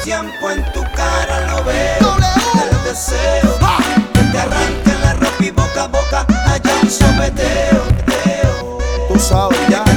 tiempo en tu cara lo veo. El deseo que te arranque la ropa y boca a boca haya un sopeteo. Tú sabes ya.